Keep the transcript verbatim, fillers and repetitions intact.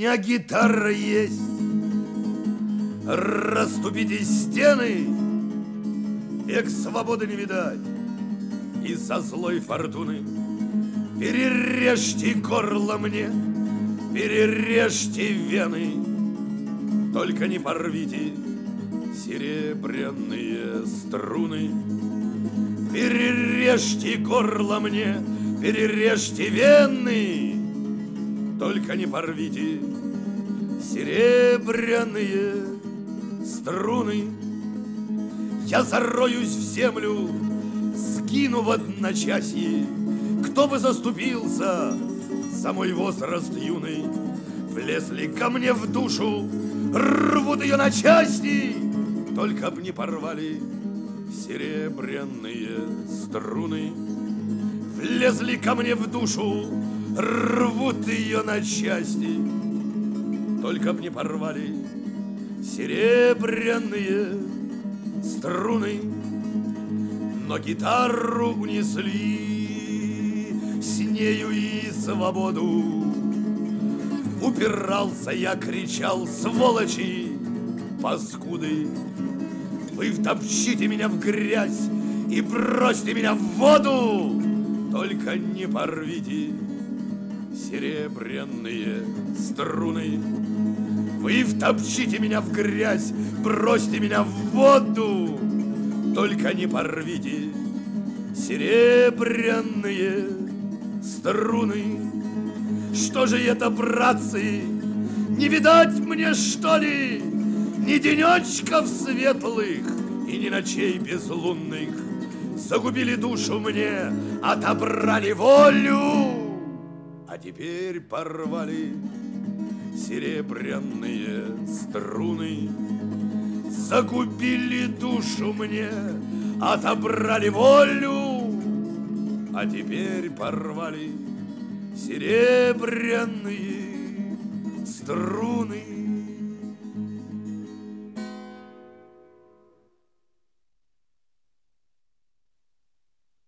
меня гитара есть. Расступите стены, век свободы не видать из-за злой фортуны. Перережьте горло мне, перережьте вены, только не порвите серебряные струны. Перережьте горло мне, перережьте вены, только не порвите серебряные струны. Я зароюсь в землю, сгину в одночасье. Кто бы заступился за мой возраст юный? Влезли ко мне в душу, рвут ее на части, только б не порвали серебряные струны. Влезли ко мне в душу, рвут ее на части, только б не порвали серебряные струны. Но гитару унесли, с нею и свободу. Упирался я, кричал: сволочи, паскуды, вы втопчите меня в грязь и бросьте меня в воду, только не порвите серебряные струны. Вы втопчите меня в грязь, бросьте меня в воду, только не порвите серебряные струны. Что же это, братцы, не видать мне, что ли, ни денечков светлых и ни ночей безлунных? Загубили душу мне, отобрали волю, а теперь порвали серебряные струны. Загубили душу мне, отобрали волю, а теперь порвали серебряные струны.